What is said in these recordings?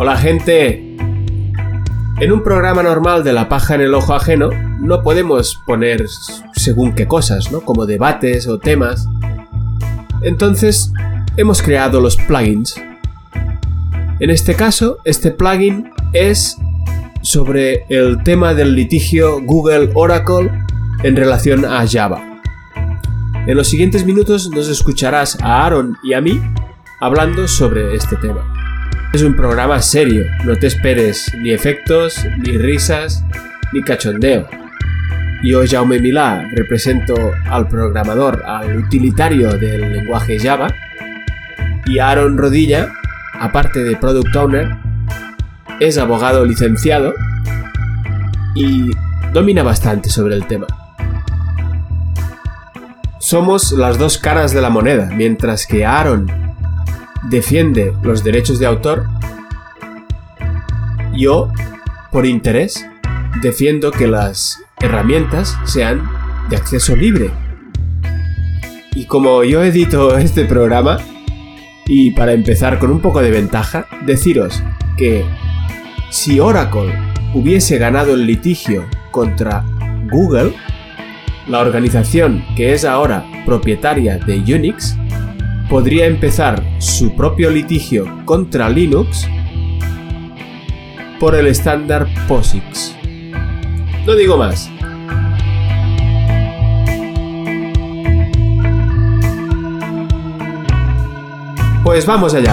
Hola gente. En un programa normal de La paja en el ojo ajeno no podemos poner según qué cosas, ¿no? Como debates o temas. Entonces hemos creado los plugins. En este caso, este plugin es sobre el tema del litigio Google-Oracle en relación a Java. En los siguientes minutos nos escucharás a Aaron y a mí hablando sobre este tema. Es un programa serio, no te esperes ni efectos, ni risas, ni cachondeo. Yo, Jaume Milà, represento al programador, al utilitario del lenguaje Java, y Aaron Rodilla, aparte de Product Owner, es abogado licenciado y domina bastante sobre el tema. Somos las dos caras de la moneda, mientras que Aaron defiende los derechos de autor, yo, por interés, defiendo que las herramientas sean de acceso libre. Y como yo edito este programa, y para empezar con un poco de ventaja, deciros que si Oracle hubiese ganado el litigio contra Google, la organización que es ahora propietaria de Unix podría empezar su propio litigio contra Linux por el estándar POSIX. No digo más. Pues vamos allá.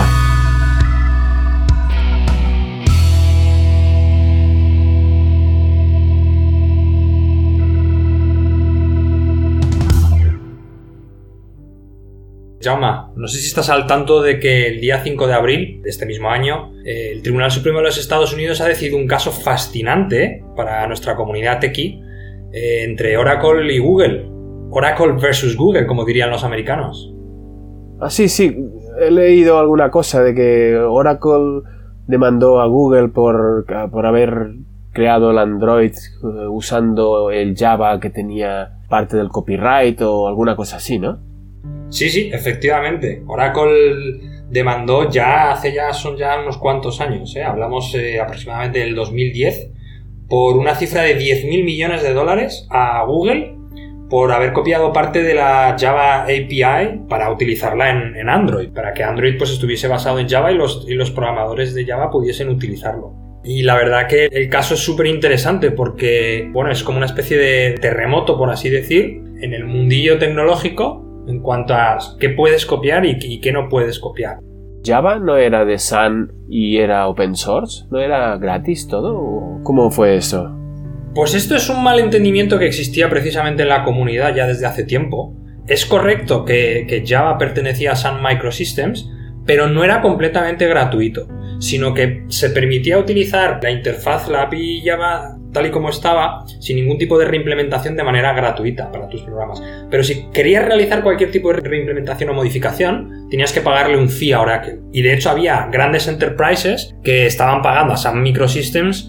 Jaume, no sé si estás al tanto de que el día 5 de abril de este mismo año el Tribunal Supremo de los Estados Unidos ha decidido un caso fascinante para nuestra comunidad techie entre Oracle y Google. Oracle versus Google, como dirían los americanos. Ah, sí, he leído alguna cosa de que Oracle demandó a Google por haber creado el Android usando el Java que tenía parte del copyright o alguna cosa así, ¿no? Sí, efectivamente. Oracle demandó son unos cuantos años, Hablamos aproximadamente del 2010, por una cifra de $10.000 millones a Google por haber copiado parte de la Java API para utilizarla en Android, para que Android pues estuviese basado en Java y los programadores de Java pudiesen utilizarlo. Y la verdad que el caso es súper interesante porque, es como una especie de terremoto, por así decir, en el mundillo tecnológico en cuanto a qué puedes copiar y qué no puedes copiar. ¿Java no era de Sun y era open source? ¿No era gratis todo? ¿Cómo fue eso? Pues esto es un malentendimiento que existía precisamente en la comunidad ya desde hace tiempo. Es correcto que Java pertenecía a Sun Microsystems, pero no era completamente gratuito, sino que se permitía utilizar la interfaz, la API Java tal y como estaba, sin ningún tipo de reimplementación de manera gratuita para tus programas. Pero si querías realizar cualquier tipo de reimplementación o modificación, tenías que pagarle un fee a Oracle. Y de hecho había grandes enterprises que estaban pagando a Sun Microsystems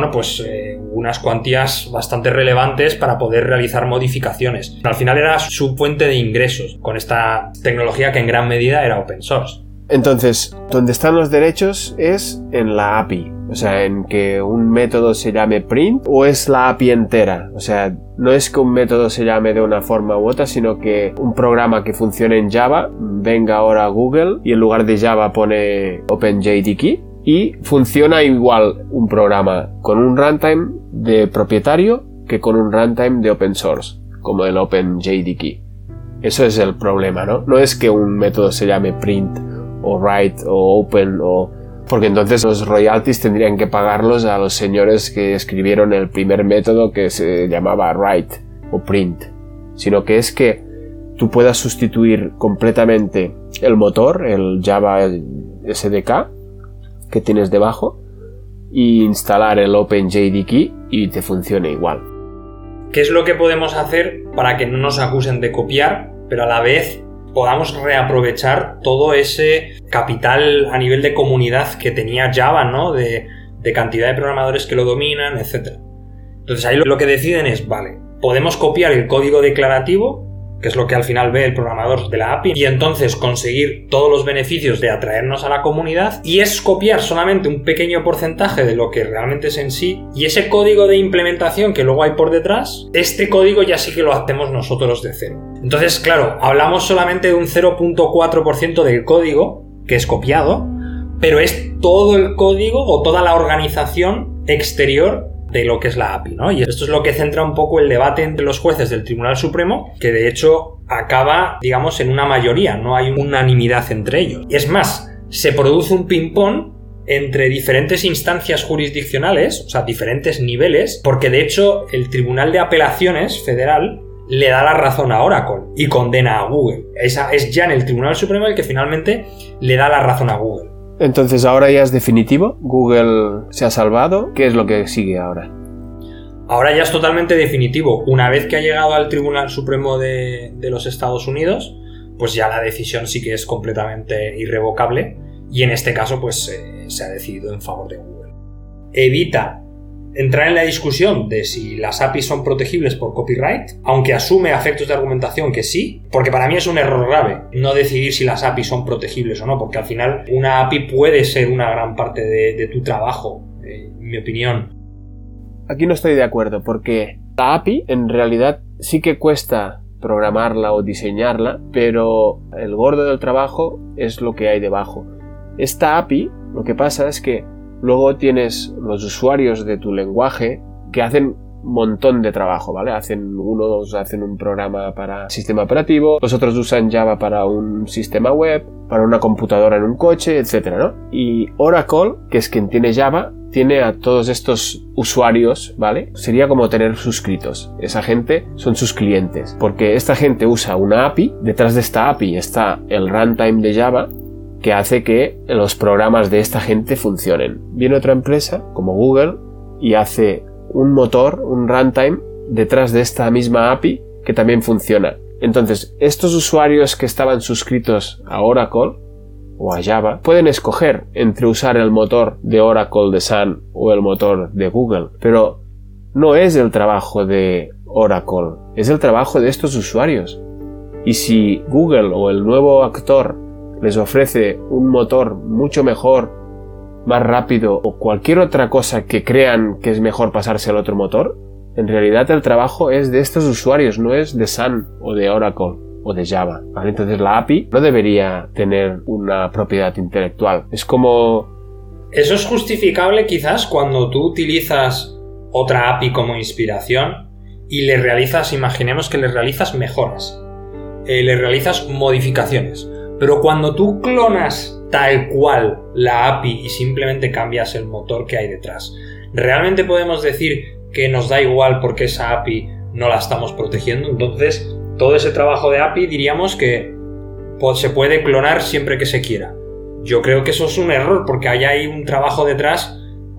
unas cuantías bastante relevantes para poder realizar modificaciones. Al final era su fuente de ingresos con esta tecnología que en gran medida era open source. Entonces, donde están los derechos es en la API, o sea, en que un método se llame print o es la API entera, o sea, no es que un método se llame de una forma u otra, sino que un programa que funcione en Java venga ahora a Google y en lugar de Java pone OpenJDK y funciona igual un programa con un runtime de propietario que con un runtime de open source, como el OpenJDK. Eso es el problema, ¿no? No es que un método se llame print o write o open porque entonces los royalties tendrían que pagarlos a los señores que escribieron el primer método que se llamaba write o print, sino que es que tú puedas sustituir completamente el motor, el Java SDK que tienes debajo y instalar el OpenJDK y te funcione igual. ¿Qué es lo que podemos hacer para que no nos acusen de copiar, pero a la vez podamos reaprovechar todo ese capital a nivel de comunidad que tenía Java, ¿no? De cantidad de programadores que lo dominan, etc. Entonces ahí lo que deciden es, vale, podemos copiar el código declarativo, que es lo que al final ve el programador de la API, y entonces conseguir todos los beneficios de atraernos a la comunidad, y es copiar solamente un pequeño porcentaje de lo que realmente es en sí, y ese código de implementación que luego hay por detrás, este código ya sí que lo hacemos nosotros de cero. Entonces, claro, hablamos solamente de un 0.4% del código que es copiado, pero es todo el código o toda la organización exterior de lo que es la API, ¿no? Y esto es lo que centra un poco el debate entre los jueces del Tribunal Supremo, que de hecho acaba, digamos, en una mayoría, no hay unanimidad entre ellos. Es más, se produce un ping-pong entre diferentes instancias jurisdiccionales, o sea, diferentes niveles, porque de hecho el Tribunal de Apelaciones Federal le da la razón a Oracle y condena a Google. Es ya en el Tribunal Supremo el que finalmente le da la razón a Google. Entonces ahora ya es definitivo, Google se ha salvado. ¿Qué es lo que sigue ahora? Ahora ya es totalmente definitivo. Una vez que ha llegado al Tribunal Supremo de los Estados Unidos, pues ya la decisión sí que es completamente irrevocable, y en este caso pues se ha decidido en favor de Google. Evita entrar en la discusión de si las APIs son protegibles por copyright, aunque asume a efectos de argumentación que sí, porque para mí es un error grave no decidir si las APIs son protegibles o no, porque al final una API puede ser una gran parte de tu trabajo, en mi opinión. Aquí no estoy de acuerdo, porque la API en realidad sí que cuesta programarla o diseñarla, pero el gordo del trabajo es lo que hay debajo. Esta API, lo que pasa es que luego tienes los usuarios de tu lenguaje que hacen un montón de trabajo, ¿vale? Hacen un programa para sistema operativo, los otros usan Java para un sistema web, para una computadora en un coche, etcétera, ¿no? Y Oracle, que es quien tiene Java, tiene a todos estos usuarios, ¿vale? Sería como tener suscritos. Esa gente son sus clientes, porque esta gente usa una API, detrás de esta API está el runtime de Java, que hace que los programas de esta gente funcionen. Viene otra empresa, como Google, y hace un motor, un runtime, detrás de esta misma API que también funciona. Entonces, estos usuarios que estaban suscritos a Oracle o a Java pueden escoger entre usar el motor de Oracle de Sun o el motor de Google, pero no es el trabajo de Oracle, es el trabajo de estos usuarios. Y si Google o el nuevo actor les ofrece un motor mucho mejor, más rápido o cualquier otra cosa que crean que es mejor pasarse al otro motor, en realidad el trabajo es de estos usuarios, no es de Sun o de Oracle o de Java, ¿vale? Entonces la API no debería tener una propiedad intelectual. Es como... Eso es justificable quizás cuando tú utilizas otra API como inspiración y le realizas, imaginemos que le realizas mejoras, le realizas modificaciones. Pero cuando tú clonas tal cual la API y simplemente cambias el motor que hay detrás, ¿realmente podemos decir que nos da igual porque esa API no la estamos protegiendo? Entonces, todo ese trabajo de API diríamos que se puede clonar siempre que se quiera. Yo creo que eso es un error, porque hay ahí un trabajo detrás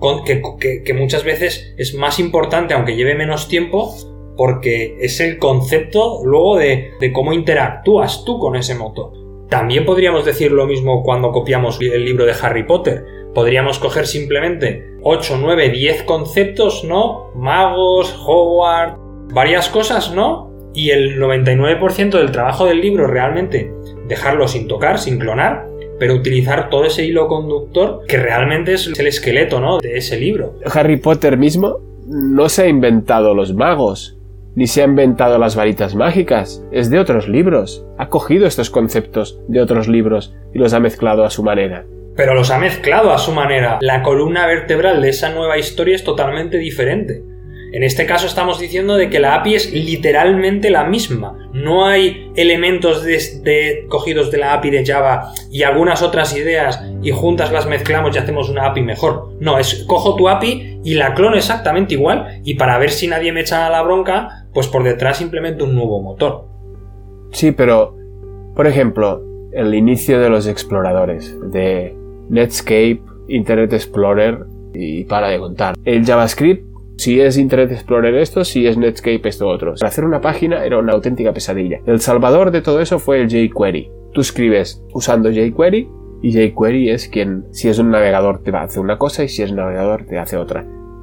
que muchas veces es más importante, aunque lleve menos tiempo, porque es el concepto luego de cómo interactúas tú con ese motor. También podríamos decir lo mismo cuando copiamos el libro de Harry Potter. Podríamos coger simplemente 8, 9, 10 conceptos, ¿no? Magos, Hogwarts, varias cosas, ¿no? Y el 99% del trabajo del libro realmente dejarlo sin tocar, sin clonar, pero utilizar todo ese hilo conductor que realmente es el esqueleto, ¿no?, de ese libro. Harry Potter mismo no se ha inventado los magos, ni se ha inventado las varitas mágicas, es de otros libros. Ha cogido estos conceptos de otros libros y los ha mezclado a su manera. Pero los ha mezclado a su manera. La columna vertebral de esa nueva historia es totalmente diferente. En este caso estamos diciendo de que la API es literalmente la misma. No hay elementos cogidos de la API de Java y algunas otras ideas y juntas las mezclamos y hacemos una API mejor. No, cojo tu API y la clono exactamente igual, y para ver si nadie me echa la bronca, pues por detrás implemento un nuevo motor. Sí, pero, por ejemplo, el inicio de los exploradores, de Netscape, Internet Explorer y para de contar. El JavaScript, si es Internet Explorer esto, si es Netscape esto otro. Para hacer una página era una auténtica pesadilla. El salvador de todo eso fue el jQuery. Tú escribes usando jQuery y jQuery es quien, si es un navegador, te hace una cosa y si es navegador te hace otra.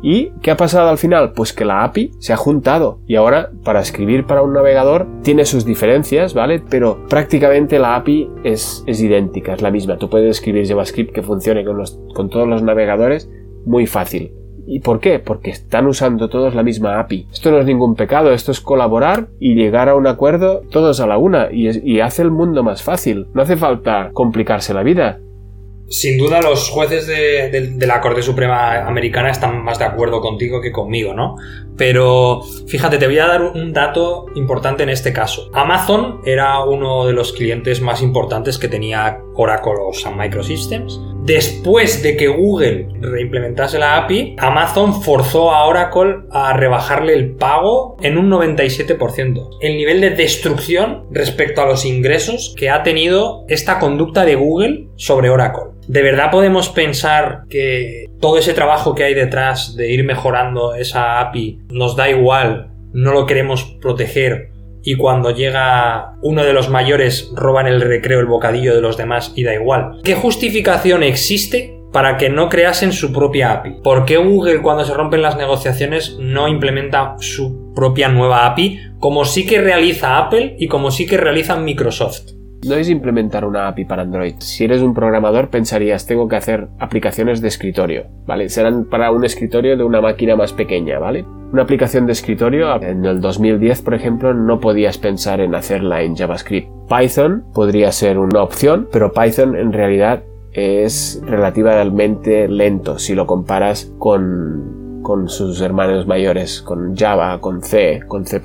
¿Y qué ha pasado al final? Pues que la API se ha juntado y ahora para escribir para un navegador tiene sus diferencias, ¿vale? Pero prácticamente la API es idéntica, es la misma. Tú puedes escribir JavaScript que funcione con todos los navegadores muy fácil. ¿Y por qué? Porque están usando todos la misma API. Esto no es ningún pecado, esto es colaborar y llegar a un acuerdo todos a la una y hace el mundo más fácil. No hace falta complicarse la vida. Sin duda los jueces de la Corte Suprema Americana están más de acuerdo contigo que conmigo, ¿no? Pero fíjate, te voy a dar un dato importante en este caso. Amazon era uno de los clientes más importantes que tenía Oracle o Sun Microsystems. Después de que Google reimplementase la API, Amazon forzó a Oracle a rebajarle el pago en un 97%. El nivel de destrucción respecto a los ingresos que ha tenido esta conducta de Google sobre Oracle. ¿De verdad podemos pensar que todo ese trabajo que hay detrás de ir mejorando esa API nos da igual, no lo queremos proteger y cuando llega uno de los mayores roban el recreo, el bocadillo de los demás y da igual? ¿Qué justificación existe para que no creasen su propia API? ¿Por qué Google, cuando se rompen las negociaciones, no implementa su propia nueva API como sí que realiza Apple y como sí que realiza Microsoft? No es implementar una API para Android. Si eres un programador pensarías, tengo que hacer aplicaciones de escritorio, ¿vale? Serán para un escritorio de una máquina más pequeña, ¿vale? Una aplicación de escritorio, en el 2010, por ejemplo, no podías pensar en hacerla en JavaScript. Python podría ser una opción, pero Python en realidad es relativamente lento si lo comparas con sus hermanos mayores, con Java, con C, con C++.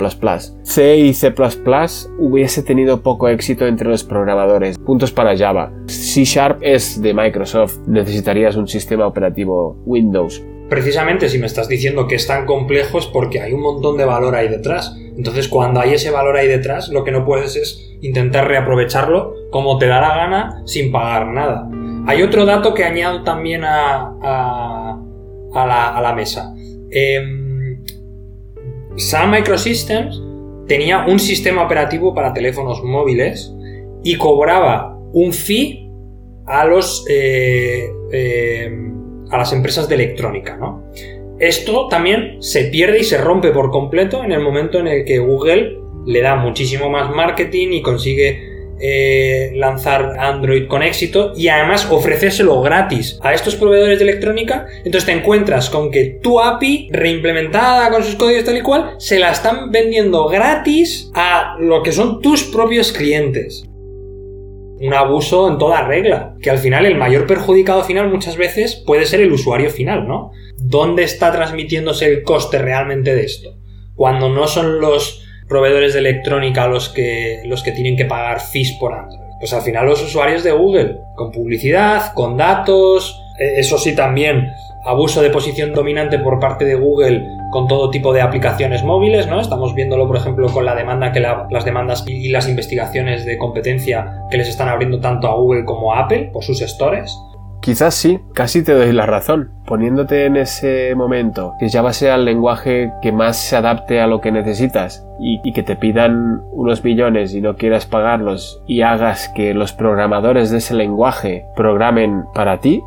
C y C++ hubiese tenido poco éxito entre los programadores. Puntos para Java. C# es de Microsoft. Necesitarías un sistema operativo Windows. Precisamente si me estás diciendo que es tan complejo es porque hay un montón de valor ahí detrás. Entonces cuando hay ese valor ahí detrás, lo que no puedes es intentar reaprovecharlo como te da la gana sin pagar nada. Hay otro dato que añado también a la mesa. Sun Microsystems tenía un sistema operativo para teléfonos móviles y cobraba un fee a las empresas de electrónica, ¿no? Esto también se pierde y se rompe por completo en el momento en el que Google le da muchísimo más marketing y consigue lanzar Android con éxito y además ofrecérselo gratis a estos proveedores de electrónica. Entonces te encuentras con que tu API reimplementada con sus códigos tal y cual se la están vendiendo gratis a lo que son tus propios clientes. Un abuso en toda regla, que al final el mayor perjudicado final muchas veces puede ser el usuario final, ¿no? ¿Dónde está transmitiéndose el coste realmente de esto? Cuando no son los proveedores de electrónica los que tienen que pagar fees por Android. Pues al final los usuarios de Google, con publicidad, con datos, eso sí también, abuso de posición dominante por parte de Google con todo tipo de aplicaciones móviles, ¿no? Estamos viéndolo, por ejemplo, con la demanda las demandas y las investigaciones de competencia que les están abriendo tanto a Google como a Apple por sus stores. Quizás sí, casi te doy la razón. Poniéndote en ese momento, que Java sea el lenguaje que más se adapte a lo que necesitas y que te pidan unos millones y no quieras pagarlos y hagas que los programadores de ese lenguaje programen para ti.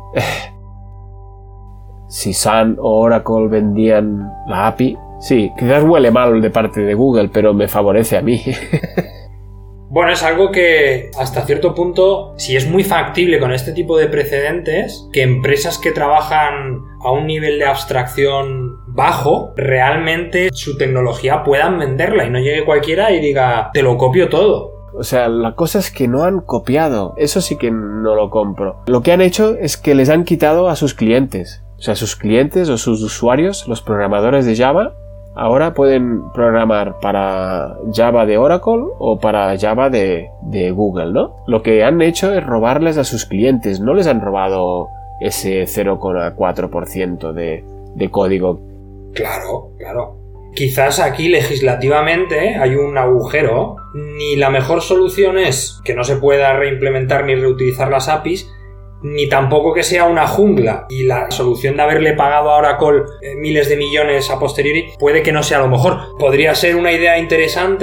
Si Sun o Oracle vendían la API, sí, quizás huele mal de parte de Google, pero me favorece a mí. Bueno, es algo que hasta cierto punto, si es muy factible con este tipo de precedentes, que empresas que trabajan a un nivel de abstracción bajo, realmente su tecnología puedan venderla y no llegue cualquiera y diga, te lo copio todo. O sea, la cosa es que no han copiado. Eso sí que no lo compro. Lo que han hecho es que les han quitado a sus clientes. O sea, sus clientes o sus usuarios, los programadores de Java, ahora pueden programar para Java de Oracle o para Java de Google, ¿no? Lo que han hecho es robarles a sus clientes. No les han robado ese 0,4% de código. Claro, claro. Quizás aquí legislativamente hay un agujero. Ni la mejor solución es que no se pueda reimplementar ni reutilizar las APIs, ni tampoco que sea una jungla. Y la solución de haberle pagado a Oracle miles de millones a posteriori puede que no sea lo mejor. Podría ser una idea interesante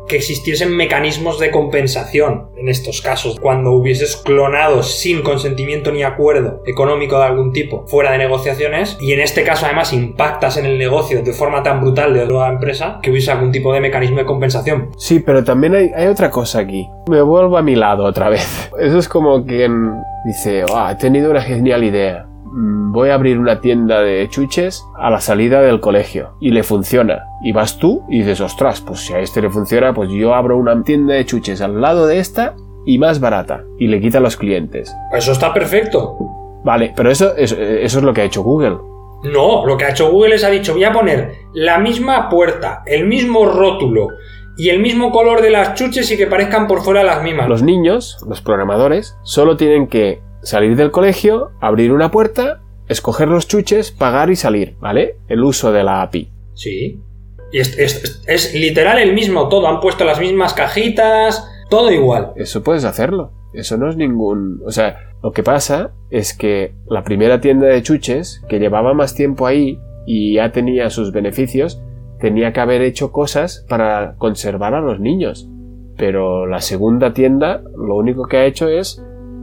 que existiesen mecanismos de compensación en estos casos, cuando hubieses clonado sin consentimiento ni acuerdo económico de algún tipo fuera de negociaciones, y en este caso además impactas en el negocio de forma tan brutal de otra empresa que hubiese algún tipo de mecanismo de compensación. Sí, pero también hay otra cosa aquí. Me vuelvo a mi lado otra vez. Eso es como quien dice, he tenido una genial idea. Voy a abrir una tienda de chuches a la salida del colegio y le funciona. Y vas tú y dices, ostras, pues si a este le funciona, pues yo abro una tienda de chuches al lado de esta y más barata. Y le quita a los clientes. Eso está perfecto. Vale, pero eso es lo que ha hecho Google. No, lo que ha hecho Google es ha dicho, voy a poner la misma puerta, el mismo rótulo y el mismo color de las chuches y que parezcan por fuera las mismas. Los niños, los programadores, solo tienen que salir del colegio, abrir una puerta, escoger los chuches, pagar y salir, ¿vale? El uso de la API. Sí. Y es literal el mismo todo. Han puesto las mismas cajitas, todo igual. Eso puedes hacerlo. Eso no es ningún... O sea, lo que pasa es que la primera tienda de chuches, que llevaba más tiempo ahí y ya tenía sus beneficios, tenía que haber hecho cosas para conservar a los niños. Pero la segunda tienda, lo único que ha hecho es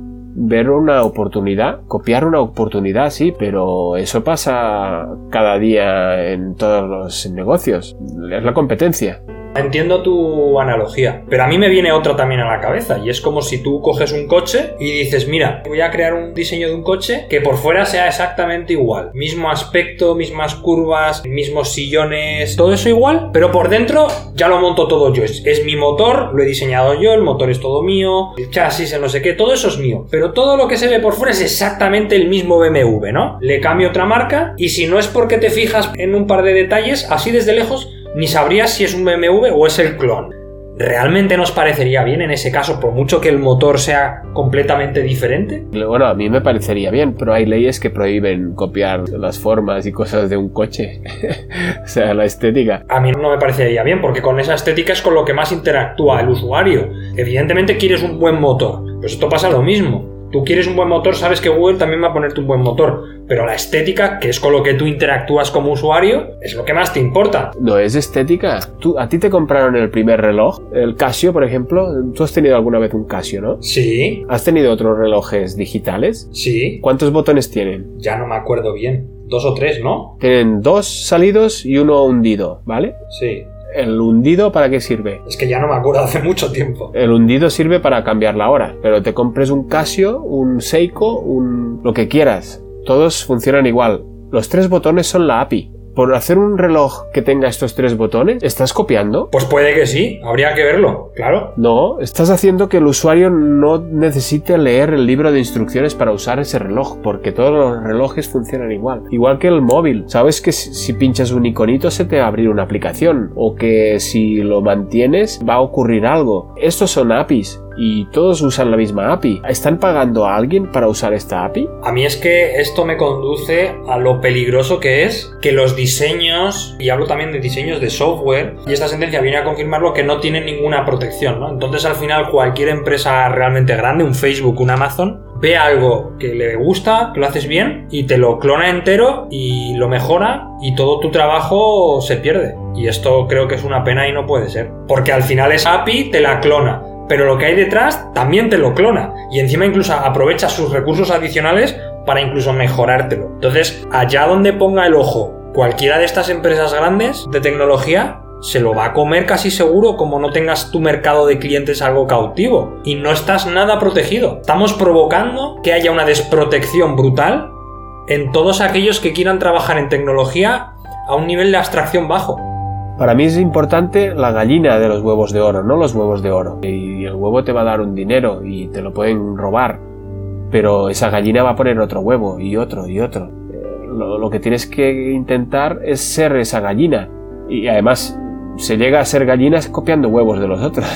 ver una oportunidad, copiar una oportunidad, sí, pero eso pasa cada día en todos los negocios. Es la competencia. Entiendo tu analogía, pero a mí me viene otra también a la cabeza, y es como si tú coges un coche y dices, mira, voy a crear un diseño de un coche que por fuera sea exactamente igual, mismo aspecto, mismas curvas, mismos sillones, todo eso igual, pero por dentro ya lo monto todo yo, es mi motor, lo he diseñado yo, el motor es todo mío, el chasis, el no sé qué, todo eso es mío, pero todo lo que se ve por fuera es exactamente el mismo BMW, ¿no? Le cambio otra marca, y si no es porque te fijas en un par de detalles, así desde lejos ni sabrías si es un BMW o es el clon. ¿Realmente nos parecería bien en ese caso, por mucho que el motor sea completamente diferente? Bueno, a mí me parecería bien, pero hay leyes que prohíben copiar las formas y cosas de un coche. O sea, la estética. A mí no me parecería bien, porque con esa estética es con lo que más interactúa el usuario. Evidentemente quieres un buen motor, pues esto pasa lo mismo. Tú quieres un buen motor, sabes que Google también va a ponerte un buen motor, pero la estética, que es con lo que tú interactúas como usuario, es lo que más te importa. No es estética. ¿A ti te compraron el primer reloj? El Casio, por ejemplo. ¿Tú has tenido alguna vez un Casio, no? Sí. ¿Has tenido otros relojes digitales? Sí. ¿Cuántos botones tienen? Ya no me acuerdo bien. 2 o 3, ¿no? Tienen 2 salidos y 1 hundido, ¿vale? Sí. ¿El hundido para qué sirve? Es que ya no me acuerdo, hace mucho tiempo. El hundido sirve para cambiar la hora, pero te compres un Casio, un Seiko, lo que quieras. Todos funcionan igual. Los 3 botones son la API. ¿Por hacer un reloj que tenga estos 3 botones, estás copiando? Pues puede que sí, habría que verlo, claro. No, estás haciendo que el usuario no necesite leer el libro de instrucciones para usar ese reloj, porque todos los relojes funcionan igual. Igual que el móvil. Sabes que si pinchas un iconito se te va a abrir una aplicación, o que si lo mantienes va a ocurrir algo. Estos son APIs. Y todos usan la misma API. ¿Están pagando a alguien para usar esta API? A mí es que esto me conduce a lo peligroso que es que los diseños, y hablo también de diseños de software, y esta sentencia viene a confirmarlo, que no tienen ninguna protección, ¿no? Entonces al final cualquier empresa realmente grande, un Facebook, un Amazon, ve algo que le gusta, que lo haces bien, y te lo clona entero y lo mejora, y todo tu trabajo se pierde. Y esto creo que es una pena y no puede ser. Porque al final esa API te la clona, pero lo que hay detrás también te lo clona, y encima incluso aprovecha sus recursos adicionales para incluso mejorártelo. Entonces, allá donde ponga el ojo cualquiera de estas empresas grandes de tecnología, se lo va a comer casi seguro, como no tengas tu mercado de clientes algo cautivo, y no estás nada protegido. Estamos provocando que haya una desprotección brutal en todos aquellos que quieran trabajar en tecnología a un nivel de abstracción bajo. Para mí es importante la gallina de los huevos de oro, no los huevos de oro. Y el huevo te va a dar un dinero y te lo pueden robar, pero esa gallina va a poner otro huevo y otro y otro. Lo que tienes que intentar es ser esa gallina, y además se llega a ser gallinas copiando huevos de los otros.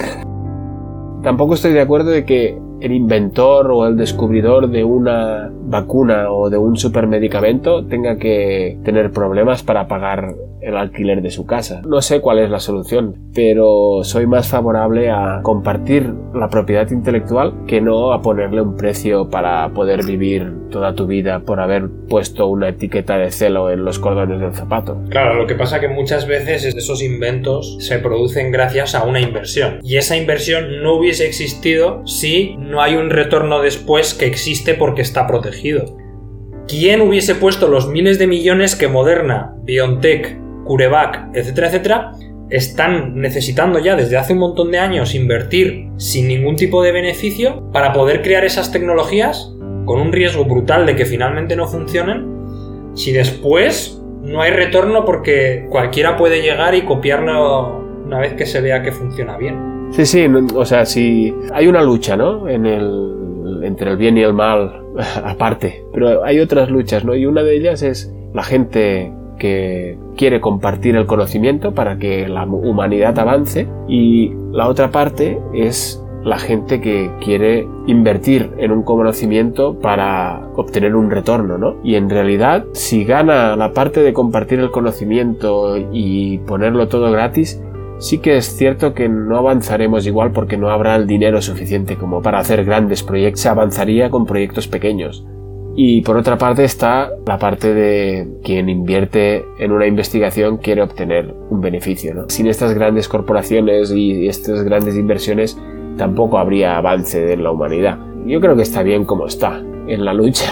Tampoco estoy de acuerdo de que el inventor o el descubridor de una vacuna o de un supermedicamento tenga que tener problemas para pagar el alquiler de su casa. No sé cuál es la solución, pero soy más favorable a compartir la propiedad intelectual que no a ponerle un precio para poder vivir toda tu vida por haber puesto una etiqueta de celo en los cordones del zapato. Claro, lo que pasa que muchas veces esos inventos se producen gracias a una inversión. Y esa inversión no hubiese existido si no hay un retorno después que existe porque está protegido. ¿Quién hubiese puesto los miles de millones que Moderna, BioNTech, CureVac, etcétera, etcétera, están necesitando ya desde hace un montón de años invertir sin ningún tipo de beneficio para poder crear esas tecnologías con un riesgo brutal de que finalmente no funcionen, si después no hay retorno porque cualquiera puede llegar y copiarlo una vez que se vea que funciona bien? Sí, o sea, sí, hay una lucha, ¿no? Entre el bien y el mal, aparte, pero hay otras luchas, ¿no? Y una de ellas es la gente que quiere compartir el conocimiento para que la humanidad avance, y la otra parte es la gente que quiere invertir en un conocimiento para obtener un retorno, ¿no? Y en realidad, si gana la parte de compartir el conocimiento y ponerlo todo gratis, sí que es cierto que no avanzaremos igual porque no habrá el dinero suficiente como para hacer grandes proyectos. Se avanzaría con proyectos pequeños. Y por otra parte está la parte de quien invierte en una investigación quiere obtener un beneficio, ¿no? Sin estas grandes corporaciones y estas grandes inversiones tampoco habría avance en la humanidad. Yo creo que está bien como está en la lucha.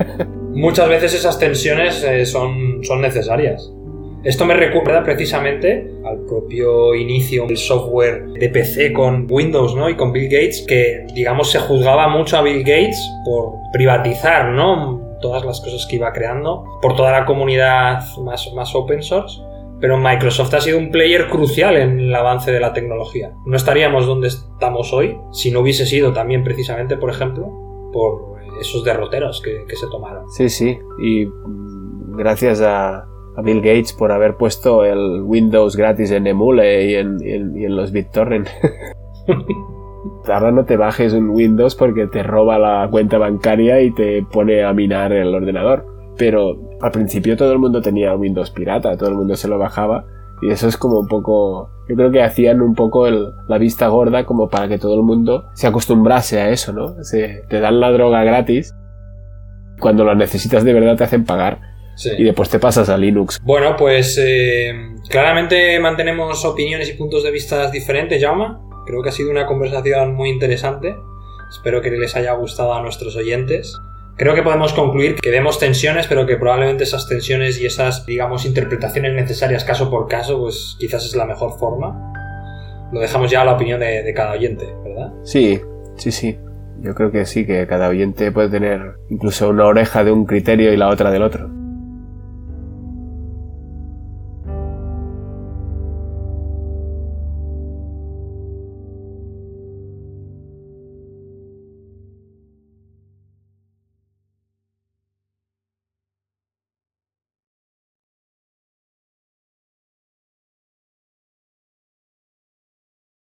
Muchas veces esas tensiones son necesarias. Esto me recuerda precisamente al propio inicio del software de PC con Windows, ¿no? Y con Bill Gates, que digamos se juzgaba mucho a Bill Gates por privatizar, ¿no? Todas las cosas que iba creando por toda la comunidad más open source. Pero Microsoft ha sido un player crucial en el avance de la tecnología. No estaríamos donde estamos hoy si no hubiese sido también precisamente, por ejemplo, por esos derroteros que se tomaron. Sí, y gracias a Bill Gates por haber puesto el Windows gratis en Emule y en los BitTorrent. Ahora no te bajes un Windows porque te roba la cuenta bancaria y te pone a minar el ordenador. Pero al principio todo el mundo tenía Windows pirata, todo el mundo se lo bajaba, y eso es como un poco... Yo creo que hacían un poco la vista gorda como para que todo el mundo se acostumbrase a eso, ¿no? Te dan la droga gratis, cuando la necesitas de verdad te hacen pagar. Sí. Y después te pasas a Linux. Bueno, pues claramente mantenemos opiniones y puntos de vista diferentes, Jaume. Creo que ha sido una conversación muy interesante. Espero que les haya gustado a nuestros oyentes. Creo que podemos concluir que vemos tensiones, pero que probablemente esas tensiones y esas, digamos, interpretaciones necesarias caso por caso, pues quizás es la mejor forma. Lo dejamos ya a la opinión de cada oyente, ¿verdad? Sí. Yo creo que sí, que cada oyente puede tener incluso una oreja de un criterio y la otra del otro.